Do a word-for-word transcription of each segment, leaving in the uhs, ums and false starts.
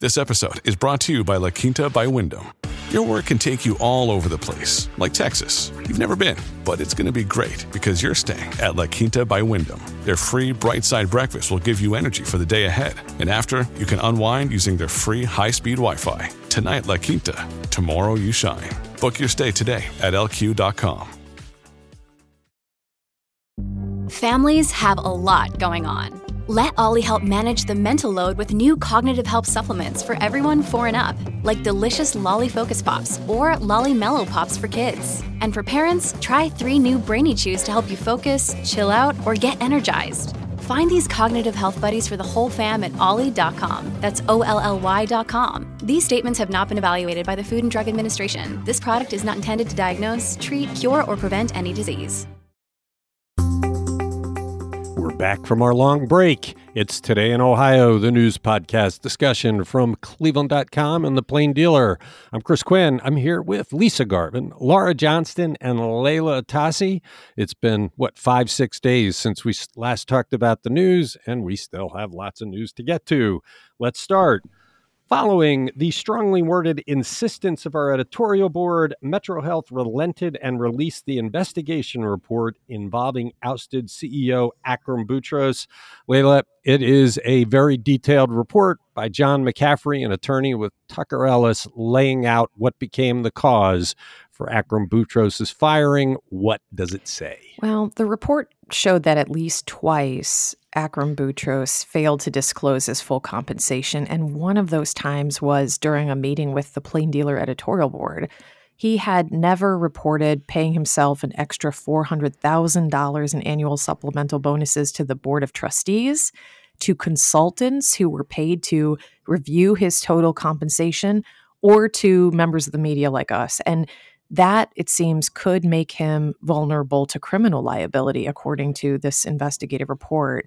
This episode is brought to you by La Quinta by Wyndham. Your work can take you all over the place, like Texas. You've never been, but it's going to be great because you're staying at La Quinta by Wyndham. Their free Bright Side breakfast will give you energy for the day ahead. And after, you can unwind using their free high-speed Wi-Fi. Tonight, La Quinta. Tomorrow, you shine. Book your stay today at L Q dot com. Families have a lot going on. Let Ollie help manage the mental load with new cognitive help supplements for everyone four and up, like delicious Lolly Focus Pops or Lolly Mellow Pops for kids. And for parents, try three new Brainy Chews to help you focus, chill out, or get energized. Find these cognitive health buddies for the whole fam at ollie dot com. That's O L L Y dot com. These statements have not been evaluated by the Food and Drug Administration. This product is not intended to diagnose, treat, cure, or prevent any disease. We're back from our long break. It's Today in Ohio, the news podcast discussion from Cleveland dot com and The Plain Dealer. I'm Chris Quinn. I'm here with Lisa Garvin, Laura Johnston, and Layla Atassi. It's been, what, five, six days since we last talked about the news, and we still have lots of news to get to. Let's start. Following the strongly worded insistence of our editorial board, Metro Health relented and released the investigation report involving ousted C E O Akram Boutros. Layla, it is a very detailed report by John McCaffrey, an attorney with Tucker Ellis, laying out what became the cause for Akram Boutros' firing. What does it say? Well, the report showed that at least twice Akram Boutros failed to disclose his full compensation, and one of those times was during a meeting with the Plain Dealer editorial board. He had never reported paying himself an extra four hundred thousand dollars in annual supplemental bonuses to the board of trustees, to consultants who were paid to review his total compensation, or to members of the media like us. And that, it seems, could make him vulnerable to criminal liability, according to this investigative report.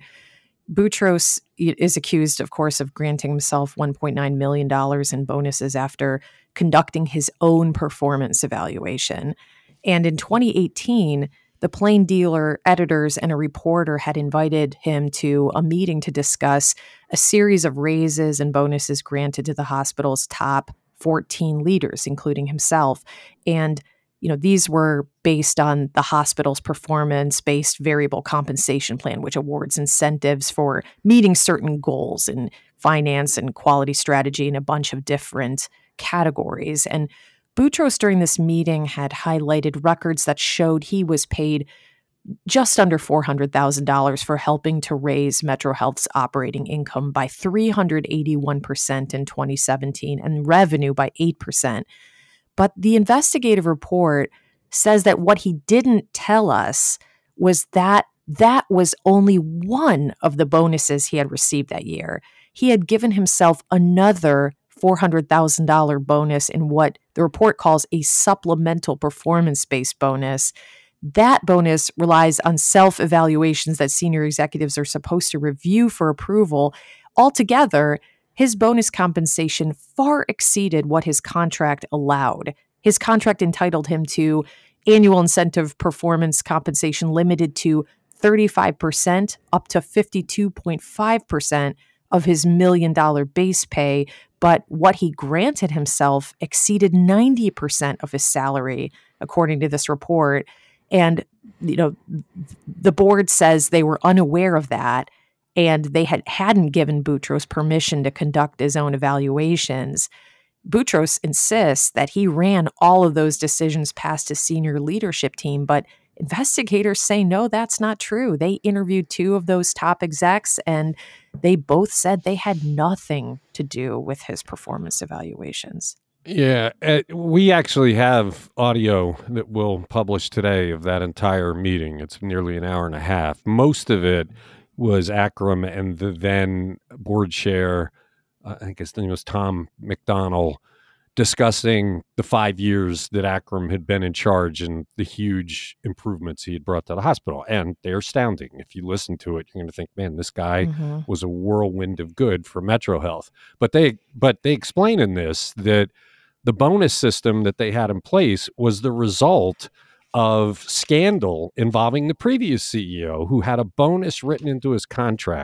Boutros is accused, of course, of granting himself one point nine million dollars in bonuses after conducting his own performance evaluation. And in twenty eighteen, the Plain Dealer editors and a reporter had invited him to a meeting to discuss a series of raises and bonuses granted to the hospital's top fourteen leaders, including himself. And, you know, these were based on the hospital's performance-based variable compensation plan, which awards incentives for meeting certain goals in finance and quality strategy in a bunch of different categories. And Boutros, during this meeting, had highlighted records that showed he was paid just under four hundred thousand dollars for helping to raise Metro Health's operating income by three hundred eighty-one percent in twenty seventeen and revenue by eight percent. But the investigative report says that what he didn't tell us was that that was only one of the bonuses he had received that year. He had given himself another four hundred thousand dollars bonus in what the report calls a supplemental performance-based bonus. That bonus relies on self-evaluations that senior executives are supposed to review for approval. Altogether, his bonus compensation far exceeded what his contract allowed. His contract entitled him to annual incentive performance compensation limited to thirty-five percent up to fifty-two point five percent of his million-dollar base pay, but what he granted himself exceeded ninety percent of his salary, according to this report. And, you know, the board says they were unaware of that, and they had, hadn't given Boutros permission to conduct his own evaluations. Boutros insists that he ran all of those decisions past his senior leadership team, but investigators say, no, that's not true. They interviewed two of those top execs, and they both said they had nothing to do with his performance evaluations. Yeah, uh, we actually have audio that we'll publish today of that entire meeting. It's nearly an hour and a half. Most of it was Akram and the then board chair, uh, I think his name was Tom McDonnell, discussing the five years that Akram had been in charge and the huge improvements he had brought to the hospital. And they're astounding. If you listen to it, you're going to think, man, this guy mm-hmm. was a whirlwind of good for Metro Health. But they, but they explain in this that the bonus system that they had in place was the result of scandal involving the previous C E O, who had a bonus written into his contract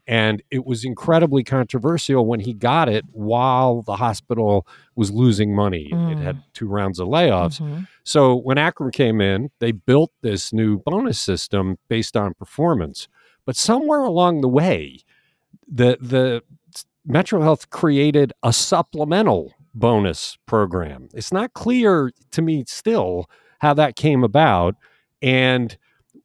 And it was incredibly controversial when he got it while the hospital was losing money. Mm. It had two rounds of layoffs. Mm-hmm. So when Akram came in, they built this new bonus system based on performance. But somewhere along the way, the the Metro Health created a supplemental bonus program. It's not clear to me still how that came about. And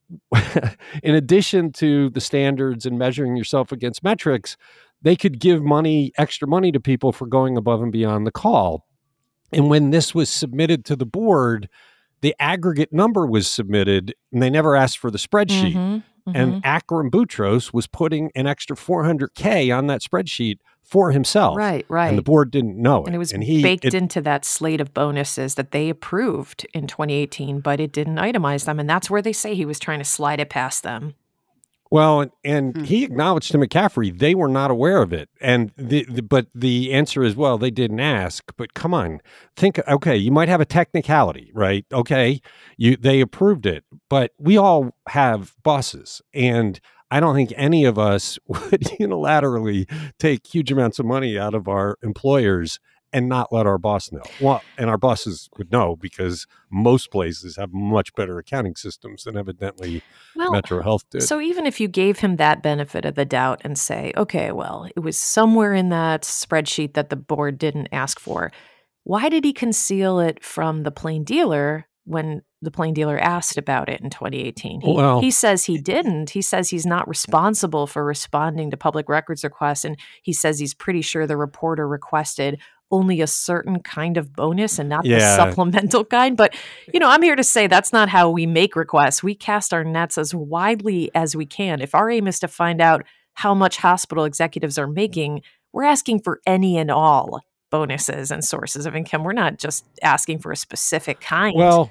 in addition to the standards and measuring yourself against metrics, they could give money, extra money to people for going above and beyond the call. And when this was submitted to the board, the aggregate number was submitted and they never asked for the spreadsheet. Mm-hmm, mm-hmm. And Akram Boutros was putting an extra four hundred K on that spreadsheet for himself. Right, right. And the board didn't know it. And it was and he, baked it, into that slate of bonuses that they approved in twenty eighteen, but it didn't itemize them. And that's where they say he was trying to slide it past them. Well, and, and Hmm. he acknowledged to McCaffrey they were not aware of it. And the, the but the answer is, well, they didn't ask. But come on, think, okay, you might have a technicality, right? Okay, you they approved it, but we all have bosses, and I don't think any of us would unilaterally take huge amounts of money out of our employers and not let our boss know. Well, and our bosses would know because most places have much better accounting systems than evidently Well, Metro Health did. So even if you gave him that benefit of the doubt and say, okay, well, it was somewhere in that spreadsheet that the board didn't ask for, why did he conceal it from the plain dealer when the plain dealer asked about it in twenty eighteen? He, Well- he says he didn't. He says he's not responsible for responding to public records requests, and he says he's pretty sure the reporter requested only a certain kind of bonus and not the Yeah. supplemental kind. But, you know, I'm here to say that's not how we make requests. We cast our nets as widely as we can. If our aim is to find out how much hospital executives are making, we're asking for any and all bonuses and sources of income. We're not just asking for a specific kind. Well,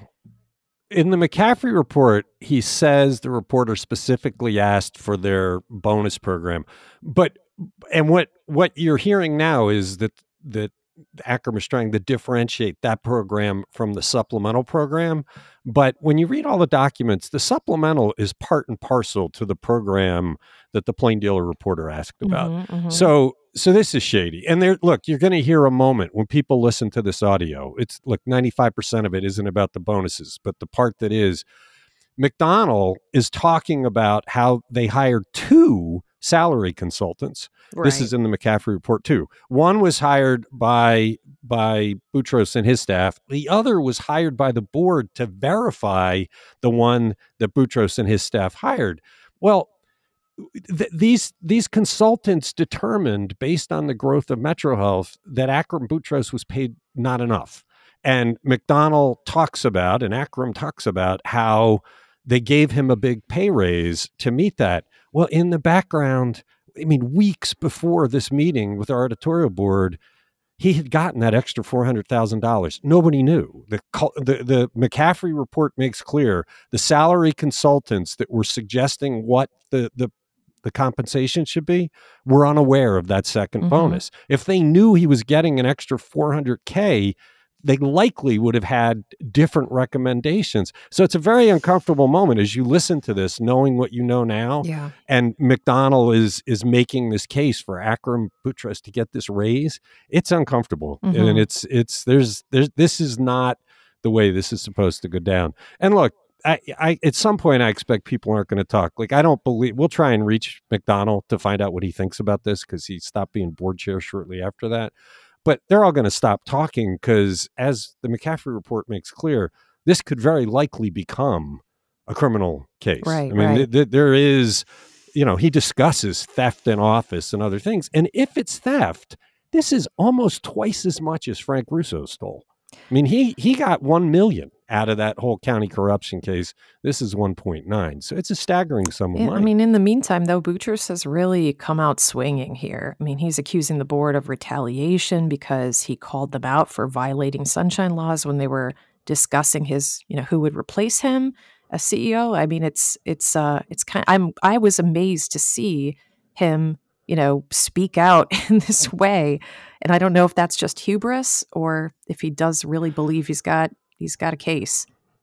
in the McCaffrey report, he says the reporter specifically asked for their bonus program. But and what what you're hearing now is that that Akram is trying to differentiate that program from the supplemental program. But when you read all the documents, the supplemental is part and parcel to the program that the plain dealer reporter asked about. Mhm, mhm. So so this is shady. And there, look, you're going to hear a moment when people listen to this audio. It's look, ninety-five percent of it isn't about the bonuses, but the part that is, McDonald is talking about how they hired two salary consultants. This Right. is in the McCaffrey report too. One was hired by by Boutros and his staff. The other was hired by the board to verify the one that Boutros and his staff hired. Well, th- these these consultants determined, based on the growth of Metro Health, that Akram Boutros was paid not enough. And McDonald talks about, and Akram talks about, how they gave him a big pay raise to meet that. Well, in the background, I mean, weeks before this meeting with our editorial board, he had gotten that extra four hundred thousand dollars. Nobody knew. The, cul- the the McCaffrey report makes clear the salary consultants that were suggesting what the, the, the compensation should be were unaware of that second Mhm. bonus. If they knew he was getting an extra four hundred K, they likely would have had different recommendations. So it's a very uncomfortable moment as you listen to this, knowing what you know now. Yeah. And McDonald is is making this case for Akram Boutros to get this raise. It's uncomfortable, Mhm. and it's it's there's there's this is not the way this is supposed to go down. And look, I, I at some point I expect people aren't going to talk. Like I don't believe we'll try and reach McDonald to find out what he thinks about this because he stopped being board chair shortly after that. But they're all going to stop talking because, as the McCaffrey report makes clear, this could very likely become a criminal case. Right, I mean, right. th- th- there is, you know, he discusses theft in office and other things. And if it's theft, this is almost twice as much as Frank Russo stole. I mean, he he got one million out of that whole county corruption case. This is one point nine. So it's a staggering sum of Yeah, money. I mean, in the meantime, though, Boutros has really come out swinging here. I mean, he's accusing the board of retaliation because he called them out for violating sunshine laws when they were discussing his, you know, who would replace him as C E O. I mean, it's it's uh it's kind. I'm I was amazed to see him, you know, speak out in this way, and I don't know if that's just hubris or if he does really believe he's got he's got a case.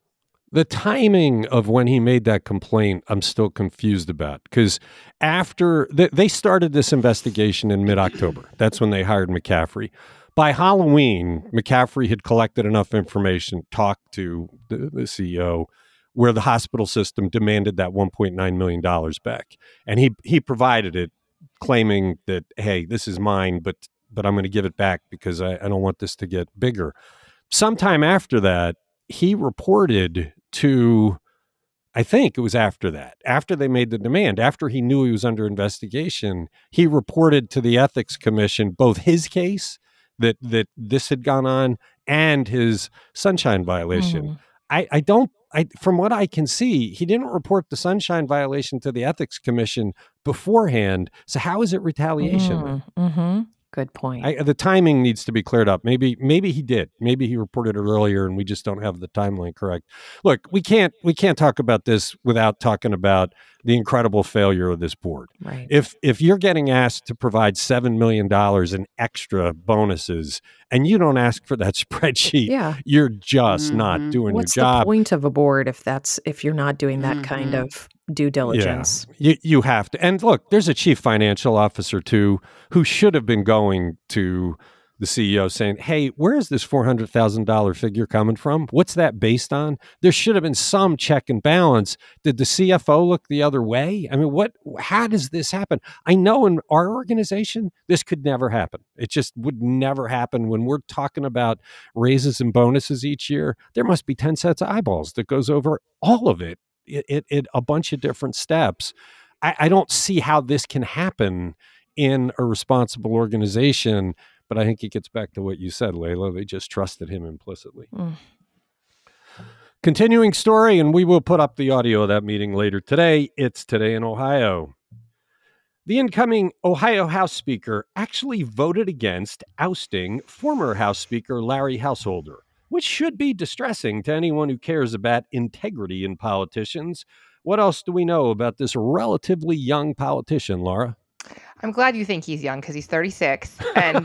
The timing of when he made that complaint, I'm still confused about, because after th- they started this investigation in mid-October, that's when they hired McCaffrey. By Halloween, McCaffrey had collected enough information, talked to the, the C E O, where the hospital system demanded that one point nine million dollars back. And he he provided it, claiming that, hey, this is mine, but but I'm going to give it back because I, I don't want this to get bigger. Sometime after that, he reported to, I think it was after that, after they made the demand, after he knew he was under investigation, he reported to the Ethics Commission both his case that that this had gone on and his sunshine violation. Mm-hmm. I, I don't, I from what I can see, he didn't report the sunshine violation to the Ethics Commission beforehand. So how is it retaliation? Mm-hmm. Mm-hmm. Good point. I, the timing needs to be cleared up. Maybe, maybe he did. Maybe he reported it earlier, and we just don't have the timeline correct. Look, we can't we can't talk about this without talking about the incredible failure of this board. Right. If if you're getting asked to provide seven million dollars in extra bonuses, and you don't ask for that spreadsheet, yeah. you're just mm-hmm. not doing What's your job. What's the point of a board if that's if you're not doing that mm-hmm. kind of due diligence? Yeah, you, you have to. And look, there's a chief financial officer, too, who should have been going to the C E O saying, hey, where is this four hundred thousand dollars figure coming from? What's that based on? There should have been some check and balance. Did the C F O look the other way? I mean, what? How does this happen? I know in our organization, this could never happen. It just would never happen. When we're talking about raises and bonuses each year, there must be ten sets of eyeballs that goes over all of it. It, it, it a bunch of different steps. I, I don't see how this can happen in a responsible organization, but I think it gets back to what you said, Layla. They just trusted him implicitly. Mm. Continuing story, and we will put up the audio of that meeting later today. It's Today in Ohio. The incoming Ohio House Speaker actually voted against ousting former House Speaker Larry Householder, which should be distressing to anyone who cares about integrity in politicians. What else do we know about this relatively young politician, Laura? I'm glad you think he's young because he's thirty-six. And,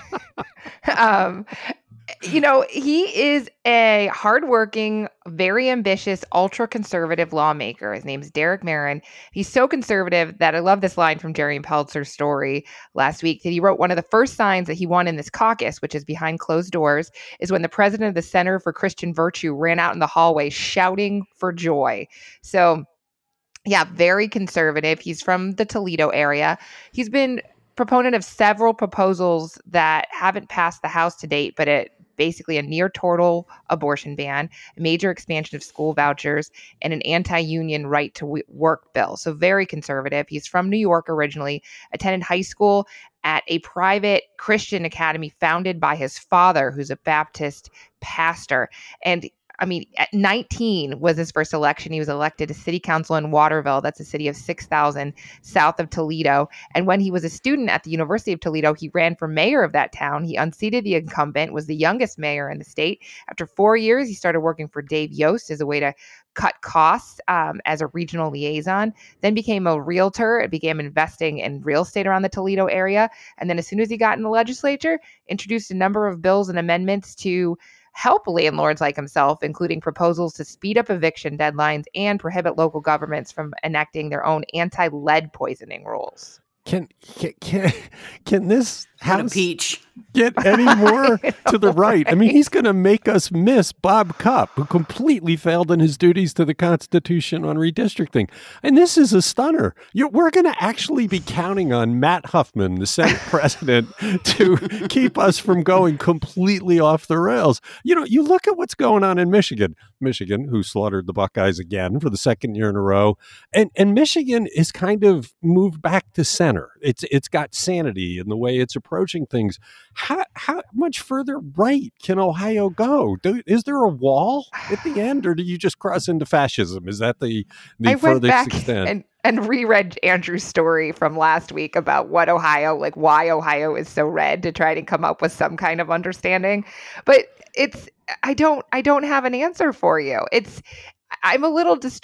um, you know, he is a hardworking, very ambitious, ultra-conservative lawmaker. His name's Derek Merrin. He's so conservative that I love this line from Jerry Peltzer's story last week that he wrote one of the first signs that he won in this caucus, which is behind closed doors, is when the president of the Center for Christian Virtue ran out in the hallway shouting for joy. So yeah, very conservative. He's from the Toledo area. He's been proponent of several proposals that haven't passed the House to date, but it basically a near total abortion ban, a major expansion of school vouchers, and an anti-union right to w- work bill. So very conservative. He's from New York originally, attended high school at a private Christian academy founded by his father, who's a Baptist pastor. And I mean, at nineteen was his first election. He was elected to city council in Waterville. That's a city of six thousand south of Toledo. And when he was a student at the University of Toledo, he ran for mayor of that town. He unseated the incumbent, was the youngest mayor in the state. After four years, he started working for Dave Yost as a way to cut costs um, as a regional liaison, then became a realtor and began investing in real estate around the Toledo area. And then as soon as he got in the legislature, introduced a number of bills and amendments to help landlords like himself, including proposals to speed up eviction deadlines and prohibit local governments from enacting their own anti-lead poisoning rules. Can can can, can this house peach get any more know, to the right? right? I mean, he's going to make us miss Bob Cupp, who completely failed in his duties to the Constitution on redistricting. And this is a stunner. You're, we're going to actually be counting on Matt Huffman, the Senate president, to keep us from going completely off the rails. You know, you look at what's going on in Michigan. Michigan, who slaughtered the Buckeyes again for the second year in a row. And and Michigan is kind of moved back to center. It's It's got sanity in the way it's approaching things. How how much further right can Ohio go? Do, is there a wall at the end, or do you just cross into fascism? Is that the, the I furthest went back extent? And- And reread Andrew's story from last week about what Ohio, like why Ohio is so red, to try to come up with some kind of understanding. But it's, I don't, I don't have an answer for you. It's, I'm a little distressed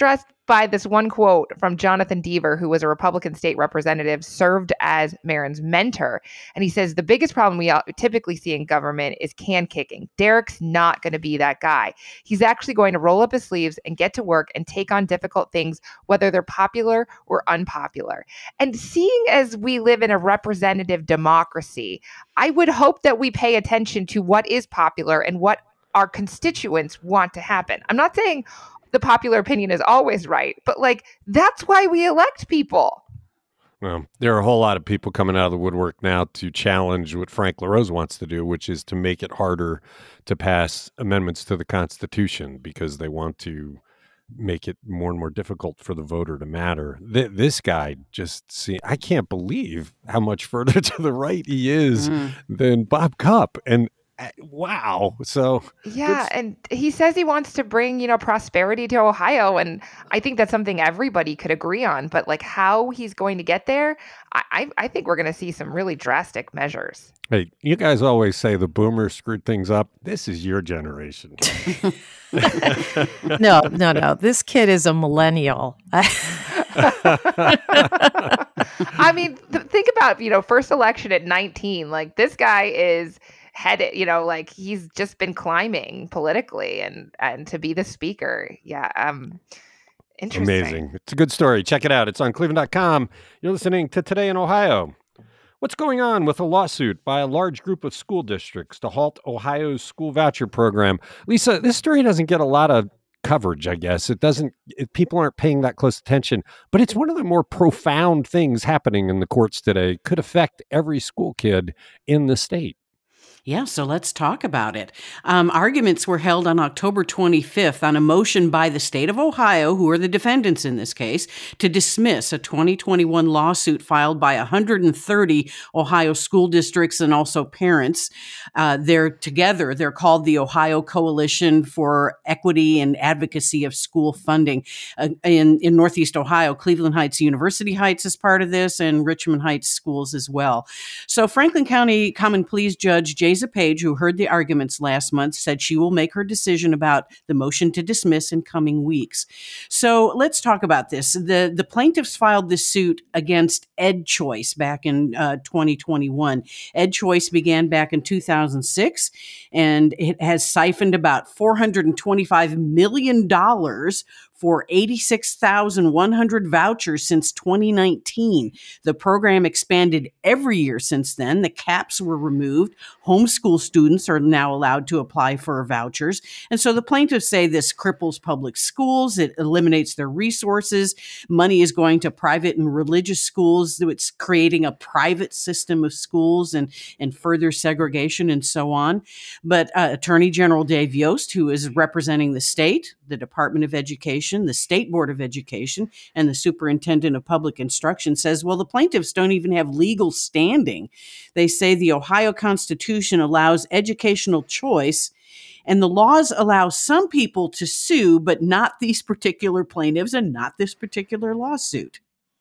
by this one quote from Jonathan Deaver, who was a Republican state representative, served as Marin's mentor. And he says, the biggest problem we typically see in government is can kicking. Derek's not going to be that guy. He's actually going to roll up his sleeves and get to work and take on difficult things, whether they're popular or unpopular. And seeing as we live in a representative democracy, I would hope that we pay attention to what is popular and what our constituents want to happen. I'm not saying the popular opinion is always right, but like, that's why we elect people. Well, there are a whole lot of people coming out of the woodwork now to challenge what Frank LaRose wants to do, which is to make it harder to pass amendments to the Constitution because they want to make it more and more difficult for the voter to matter. Th- this guy just see, I can't believe how much further to the right he is mm. than Bob Cupp. And wow. So yeah, and he says he wants to bring, you know, prosperity to Ohio, and I think that's something everybody could agree on. But like how he's going to get there, I I think we're going to see some really drastic measures. Hey, you guys always say the boomers screwed things up. This is your generation. no, no, no. This kid is a millennial. I mean, th- think about, you know, first election at nineteen. Like this guy is headed, you know, like he's just been climbing politically, and and to be the speaker. Yeah. Um, interesting. Amazing. It's a good story. Check it out. It's on cleveland dot com. You're listening to Today in Ohio. What's going on with a lawsuit by a large group of school districts to halt Ohio's school voucher program? Lisa, this story doesn't get a lot of coverage, I guess. It doesn't, it, people aren't paying that close attention, but it's one of the more profound things happening in the courts today. Could affect every school kid in the state. Yeah, so let's talk about it. Um, arguments were held on October twenty-fifth on a motion by the state of Ohio, who are the defendants in this case, to dismiss a twenty twenty-one lawsuit filed by one hundred thirty Ohio school districts and also parents. Uh, they're together. They're called the Ohio Coalition for Equity and Advocacy of School Funding. Uh, in, in Northeast Ohio, Cleveland Heights University Heights is part of this, and Richmond Heights schools as well. So Franklin County Common Pleas Judge J. Page, who heard the arguments last month, said she will make her decision about the motion to dismiss in coming weeks. So let's talk about this. The, the plaintiffs filed this suit against EdChoice back in uh, twenty twenty-one. EdChoice began back in two thousand six, and it has siphoned about four hundred twenty-five million dollars for eighty-six thousand one hundred vouchers since twenty nineteen. The program expanded every year since then. The caps were removed. Homeschool students are now allowed to apply for vouchers. And so the plaintiffs say this cripples public schools. It eliminates their resources. Money is going to private and religious schools. It's creating a private system of schools and, and further segregation and so on. But uh, Attorney General Dave Yost, who is representing the state, the Department of Education, the State Board of Education, and the Superintendent of Public Instruction, says, well, the plaintiffs don't even have legal standing. They say the Ohio Constitution allows educational choice, and the laws allow some people to sue, but not these particular plaintiffs and not this particular lawsuit.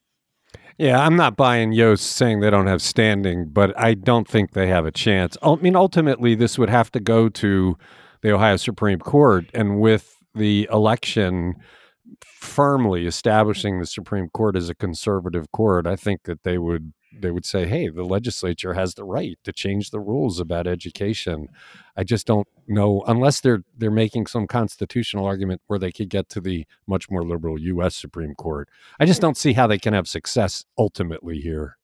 Yeah, I'm not buying Yost saying they don't have standing, but I don't think they have a chance. I mean, ultimately, this would have to go to the Ohio Supreme Court, and with the election firmly establishing the Supreme Court as a conservative court, I think that they would they would say, hey, the legislature has the right to change the rules about education. I just don't know, unless they're they're making some constitutional argument where they could get to the much more liberal U S Supreme Court. I just don't see how they can have success ultimately here.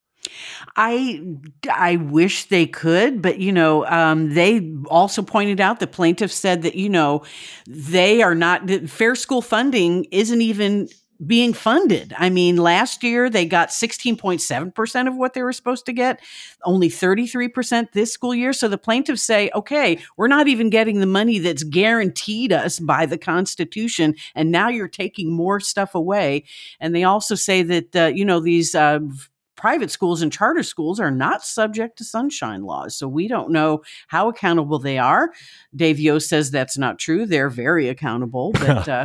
I, I wish they could, but, you know, um, they also pointed out, the plaintiffs said that, you know, they are not, that fair school funding isn't even being funded. I mean, last year they got sixteen point seven percent of what they were supposed to get, only thirty-three percent this school year. So the plaintiffs say, okay, we're not even getting the money that's guaranteed us by the Constitution, and now you're taking more stuff away. And they also say that, uh, you know, these uh, private schools and charter schools are not subject to sunshine laws. So we don't know how accountable they are. Dave Yost says that's not true. They're very accountable. But uh...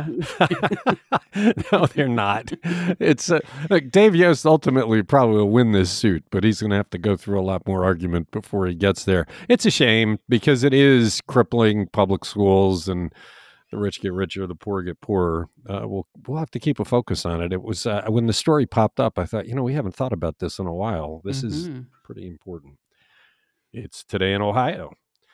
no, they're not. It's uh, like Dave Yost ultimately probably will win this suit, but he's going to have to go through a lot more argument before he gets there. It's a shame because it is crippling public schools, and the rich get richer, the poor get poorer. Uh, we'll we'll have to keep a focus on it. It was uh, when the story popped up, I thought, you know, we haven't thought about this in a while. This mm-hmm. is pretty important. It's Today in Ohio.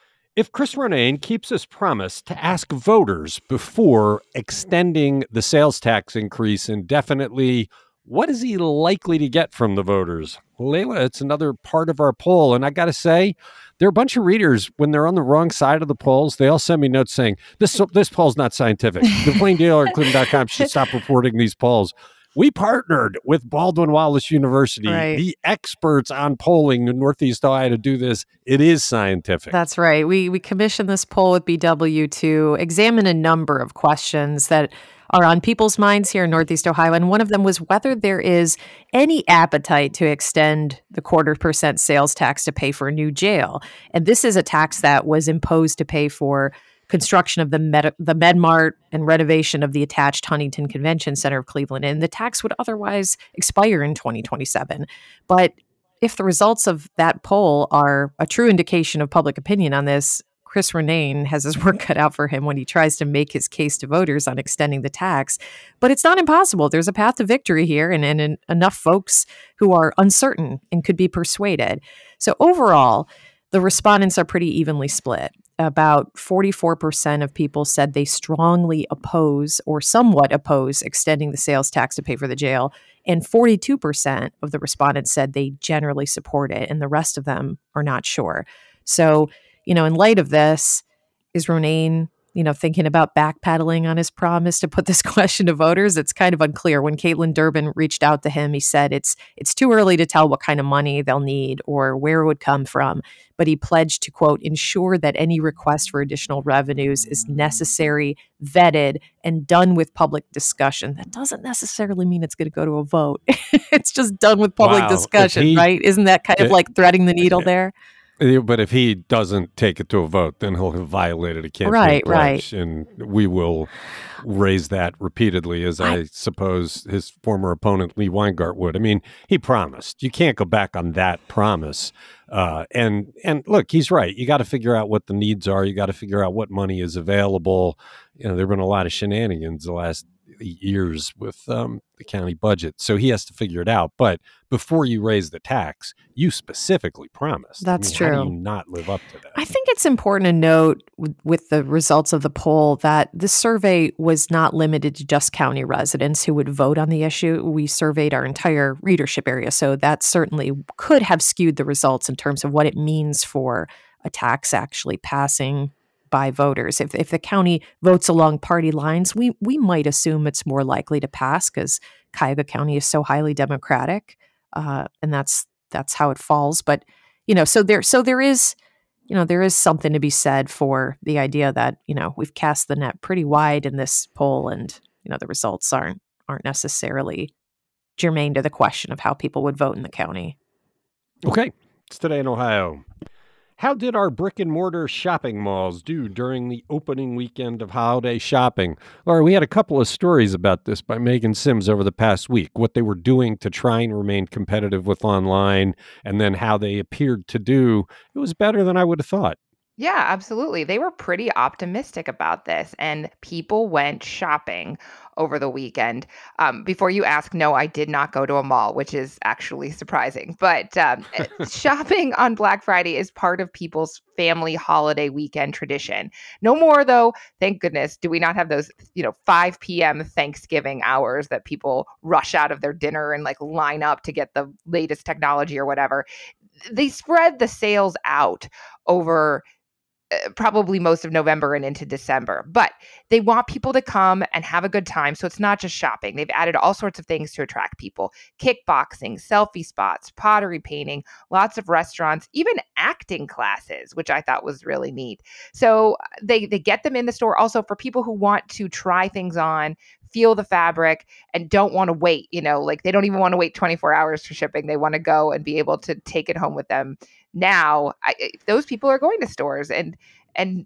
If Chris Ronayne keeps his promise to ask voters before extending the sales tax increase indefinitely, what is he likely to get from the voters? Layla, it's another part of our poll. And I got to say, there are a bunch of readers, when they're on the wrong side of the polls, they all send me notes saying, this this poll's not scientific. The Plain Dealer at Cleveland dot com should stop reporting these polls. We partnered with Baldwin Wallace University, right. the experts on polling in Northeast Ohio, to do this. It is scientific. That's right. We we commissioned this poll with B W to examine a number of questions that are on people's minds here in Northeast Ohio. And one of them was whether there is any appetite to extend the quarter percent sales tax to pay for a new jail. And this is a tax that was imposed to pay for construction of the Med- the MedMart and renovation of the attached Huntington Convention Center of Cleveland. And the tax would otherwise expire in twenty twenty-seven. But if the results of that poll are a true indication of public opinion on this, Chris Ronayne has his work cut out for him when he tries to make his case to voters on extending the tax. But it's not impossible. There's a path to victory here, and, and, and enough folks who are uncertain and could be persuaded. So overall, the respondents are pretty evenly split. About forty-four percent of people said they strongly oppose or somewhat oppose extending the sales tax to pay for the jail. And forty-two percent of the respondents said they generally support it, and the rest of them are not sure. So, you know, in light of this, is Ronayne, you know, thinking about backpedaling on his promise to put this question to voters? It's kind of unclear. When Caitlin Durbin reached out to him, he said it's it's too early to tell what kind of money they'll need or where it would come from. But he pledged to, quote, ensure that any request for additional revenues is necessary, vetted, and done with public discussion. That doesn't necessarily mean it's going to go to a vote. It's just done with public wow. discussion, he, right? Isn't that kind it, of like threading the needle there? But if he doesn't take it to a vote, then he'll have violated a campaign right, pledge, right. and we will raise that repeatedly, as I, I suppose his former opponent Lee Weingart would. I mean, he promised. You can't go back on that promise. Uh, and and look, he's right. You got to figure out what the needs are. You got to figure out what money is available. You know, there've been a lot of shenanigans the last years with um, the county budget. So he has to figure it out. But before you raise the tax, you specifically promised. That's I mean, true. How do you not live up to that? I think it's important to note with, with the results of the poll that this survey was not limited to just county residents who would vote on the issue. We surveyed our entire readership area. So that certainly could have skewed the results in terms of what it means for a tax actually passing by voters. If if the county votes along party lines, we we might assume it's more likely to pass because Cuyahoga County is so highly Democratic, uh, and that's that's how it falls. But you know, so there so there is you know there is something to be said for the idea that you know we've cast the net pretty wide in this poll, and you know the results aren't aren't necessarily germane to the question of how people would vote in the county. Okay, it's Today in Ohio. How did our brick and mortar shopping malls do during the opening weekend of holiday shopping? Laura, we had a couple of stories about this by Megan Sims over the past week, what they were doing to try and remain competitive with online, and then how they appeared to do. It was better than I would have thought. Yeah, absolutely. They were pretty optimistic about this, and people went shopping over the weekend. Um, before you ask, no, I did not go to a mall, which is actually surprising. But um, shopping on Black Friday is part of people's family holiday weekend tradition. No more, though, thank goodness, do we not have those, you know, five p.m. Thanksgiving hours that people rush out of their dinner and like line up to get the latest technology or whatever. They spread the sales out over probably most of November and into December. But they want people to come and have a good time. So it's not just shopping. They've added all sorts of things to attract people. Kickboxing, selfie spots, pottery painting, lots of restaurants, even acting classes, which I thought was really neat. So they, they get them in the store also for people who want to try things on, feel the fabric, and don't want to wait. You know, like they don't even want to wait twenty-four hours for shipping. They want to go and be able to take it home with them. Now, I, those people are going to stores, and and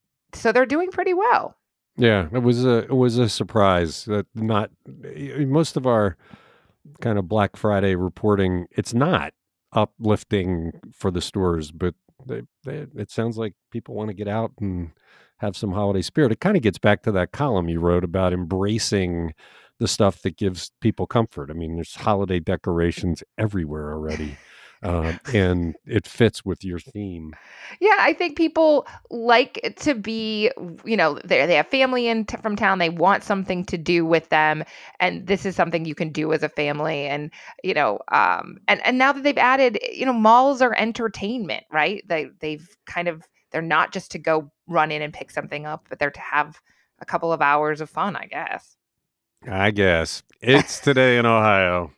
so they're doing pretty well. Yeah, it was a it was a surprise that not most of our kind of Black Friday reporting. It's not uplifting for the stores, but They, they, it sounds like people want to get out and have some holiday spirit. It kind of gets back to that column you wrote about embracing the stuff that gives people comfort. I mean, there's holiday decorations everywhere already. Uh, and it fits with your theme. Yeah, I think people like to be, you know, they they have family in t- from town. They want something to do with them, and this is something you can do as a family. And you know, um, and and now that they've added, you know, malls are entertainment, right? They they've kind of they're not just to go run in and pick something up, but they're to have a couple of hours of fun, I guess. I guess it's Today in Ohio.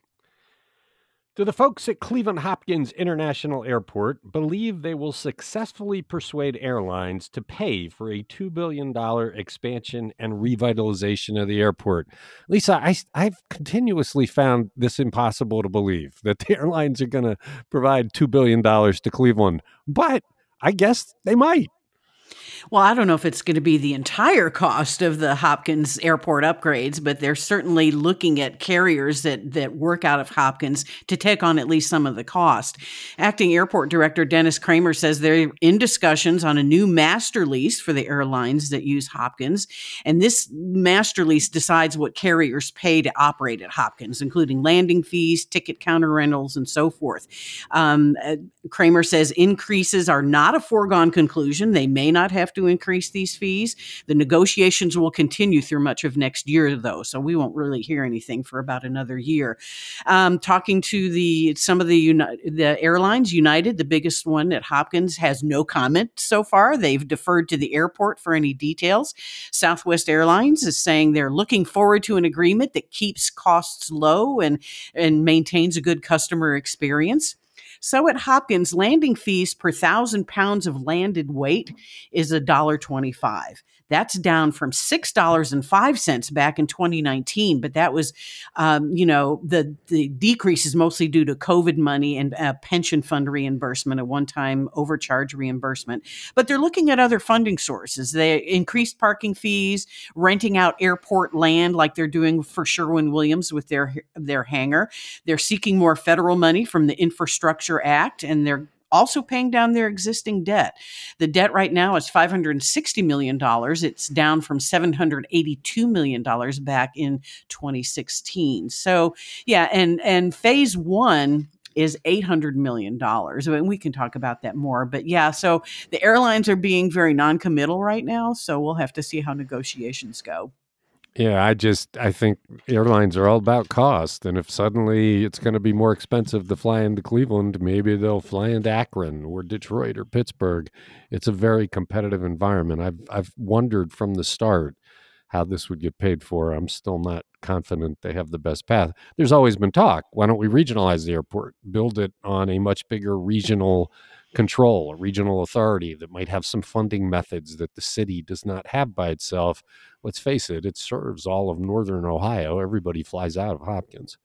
Do the folks at Cleveland Hopkins International Airport believe they will successfully persuade airlines to pay for a two billion dollars expansion and revitalization of the airport? Lisa, I, I've continuously found this impossible to believe, that the airlines are going to provide two billion dollars to Cleveland, but I guess they might. Well, I don't know if it's going to be the entire cost of the Hopkins airport upgrades, but they're certainly looking at carriers that that work out of Hopkins to take on at least some of the cost. Acting Airport Director Dennis Kramer says they're in discussions on a new master lease for the airlines that use Hopkins. And this master lease decides what carriers pay to operate at Hopkins, including landing fees, ticket counter rentals, and so forth. Um, uh, Kramer says increases are not a foregone conclusion. They may not have to increase these fees. The negotiations will continue through much of next year, though, so we won't really hear anything for about another year. Um, talking to the some of the Uni- the airlines, United, the biggest one at Hopkins, has no comment so far. They've deferred to the airport for any details. Southwest Airlines is saying they're looking forward to an agreement that keeps costs low and, and maintains a good customer experience. So at Hopkins, landing fees per thousand pounds of landed weight is one dollar twenty-five. That's down from six dollars and five cents back in twenty nineteen. But that was, um, you know, the, the decrease is mostly due to COVID money and uh, pension fund reimbursement, a one-time overcharge reimbursement. But they're looking at other funding sources. They increased parking fees, renting out airport land like they're doing for Sherwin-Williams with their, their hangar. They're seeking more federal money from the Infrastructure Act, and they're also paying down their existing debt. The debt right now is five hundred sixty million dollars. It's down from seven hundred eighty-two million dollars back in twenty sixteen. So, yeah, and, and phase one is eight hundred million dollars. I mean, we can talk about that more. But yeah, so the airlines are being very non-committal right now. So we'll have to see how negotiations go. Yeah, I just, I think airlines are all about cost. And if suddenly it's going to be more expensive to fly into Cleveland, maybe they'll fly into Akron or Detroit or Pittsburgh. It's a very competitive environment. I've I've wondered from the start how this would get paid for. I'm still not confident they have the best path. There's always been talk. Why don't we regionalize the airport, build it on a much bigger regional control, a regional authority that might have some funding methods that the city does not have by itself. Let's face it, it serves all of northern Ohio. Everybody flies out of Hopkins.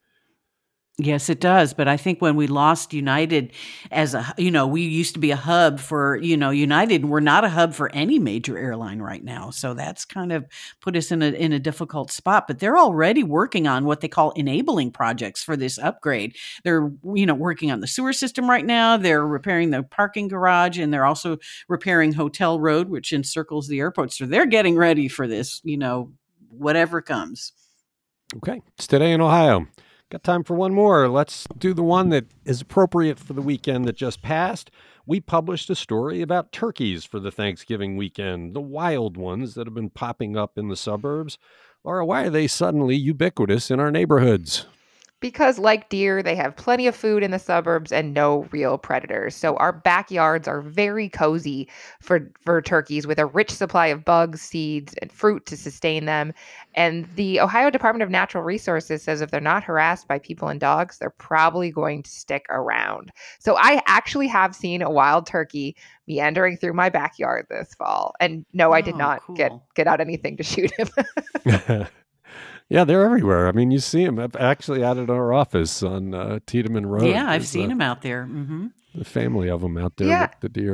Yes, it does. But I think when we lost United as a, you know, we used to be a hub for, you know, United. We're not a hub for any major airline right now. So that's kind of put us in a, in a difficult spot. But they're already working on what they call enabling projects for this upgrade. They're, you know, working on the sewer system right now. They're repairing the parking garage, and they're also repairing Hotel Road, which encircles the airport. So they're getting ready for this, you know, whatever comes. Okay. It's Today in Ohio. Got time for one more. Let's do the one that is appropriate for the weekend that just passed. We published a story about turkeys for the Thanksgiving weekend, the wild ones that have been popping up in the suburbs. Laura, why are they suddenly ubiquitous in our neighborhoods? Because like deer, they have plenty of food in the suburbs and no real predators. So our backyards are very cozy for, for turkeys, with a rich supply of bugs, seeds, and fruit to sustain them. And the Ohio Department of Natural Resources says if they're not harassed by people and dogs, they're probably going to stick around. So I actually have seen a wild turkey meandering through my backyard this fall. And no, I did Oh, not cool. get, get out anything to shoot him. Yeah, they're everywhere. I mean, you see them actually out at our office on uh, Tiedemann Road. Yeah, I've There's, seen uh, them out there. Mm-hmm. The family of them out there Yeah. with the deer.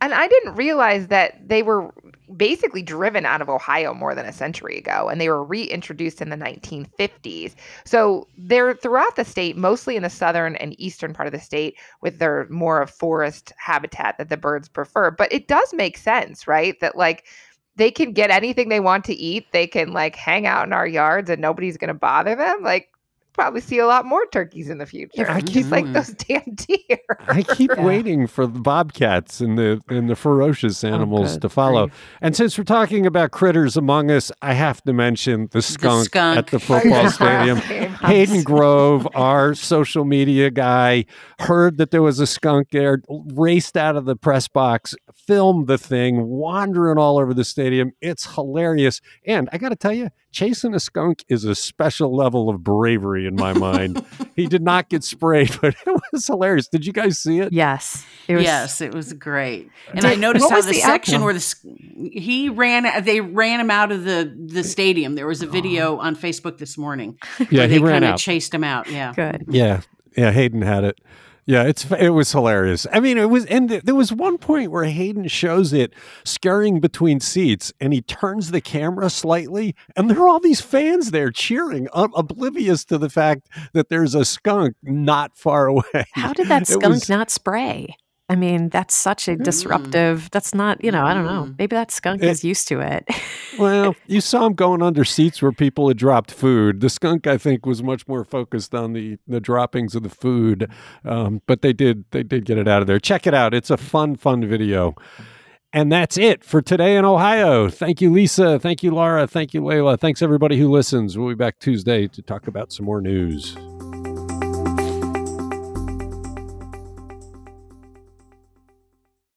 And I didn't realize that they were basically driven out of Ohio more than a century ago, and they were reintroduced in the nineteen fifties. So they're throughout the state, mostly in the southern and eastern part of the state, with their more of forest habitat that the birds prefer. But it does make sense, right? That like they can get anything they want to eat. They can like hang out in our yards and nobody's going to bother them. Like, probably see a lot more turkeys in the future. Yeah, I Just keep- like those damn deer. I keep waiting for the bobcats and the and the ferocious animals good to follow. grief. And since we're talking about critters among us, I have to mention the skunk, skunk. at the football stadium. Hayden Grove, our social media guy, heard that there was a skunk there, raced out of the press box, filmed the thing, wandering all over the stadium. It's hilarious. And I got to tell you, chasing a skunk is a special level of bravery in my mind. He did not get sprayed, but it was hilarious. Did you guys see it? Yes. It was, yes, it was great. And Did- I noticed what how was the, the section outcome? where the s- he ran, they ran him out of the the stadium. There was a video on Facebook this morning. Yeah, where he they ran kinda out. chased him out. Yeah. Good. Yeah, yeah. Hayden had it. Yeah, it's it was hilarious. I mean, it was, and th- there was one point where Hayden shows it scurrying between seats, and he turns the camera slightly, and there are all these fans there cheering, um, oblivious to the fact that there's a skunk not far away. How did that It skunk was- not spray? I mean, that's such a disruptive. That's not, you know, I don't know. Maybe that skunk It- is used to it. Well, you saw him going under seats where people had dropped food. The skunk, I think, was much more focused on the the droppings of the food, um, but they did they did get it out of there. Check it out; it's a fun, fun video. And that's it for Today in Ohio. Thank you, Lisa. Thank you, Laura. Thank you, Layla. Thanks everybody who listens. We'll be back Tuesday to talk about some more news.